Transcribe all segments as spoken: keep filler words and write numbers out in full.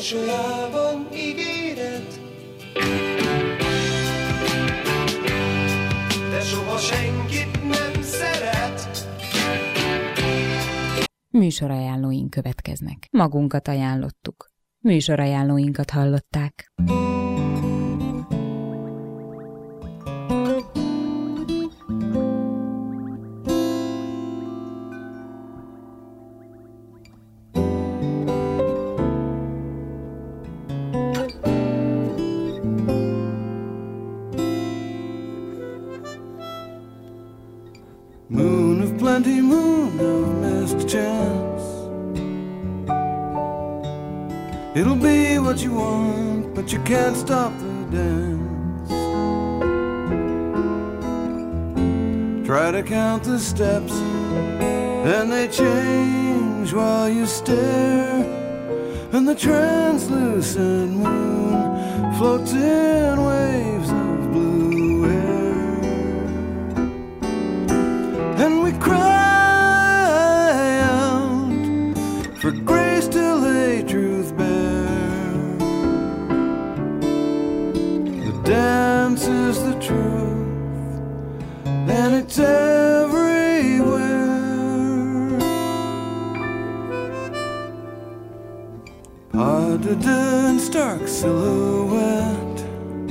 sorában ígéret, de soha senkit nem szeret. Műsorajánlóink következnek. Magunkat ajánlottuk. Műsorajánlóinkat hallották. Moon of plenty, moon of missed chance. It'll be what you want, but you can't stop the dance. Try to count the steps, and they change while you stare. And the translucent moon floats in waves of blue air. And we cry out for grace to lay truth bare. The dance is the truth, and it's everywhere. Potted in stark silhouette,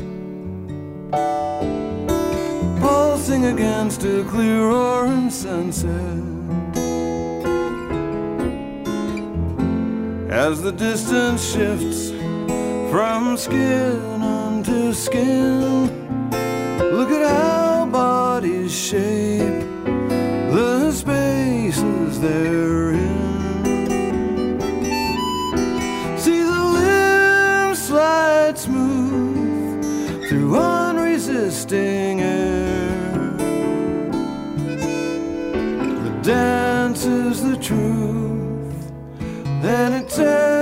pulsing against a clear orange sunset. As the distance shifts from skin unto skin, look at how bodies shape the spaces they're in. See the limbs slide smooth through unresisting air. The dance is the truth, and it's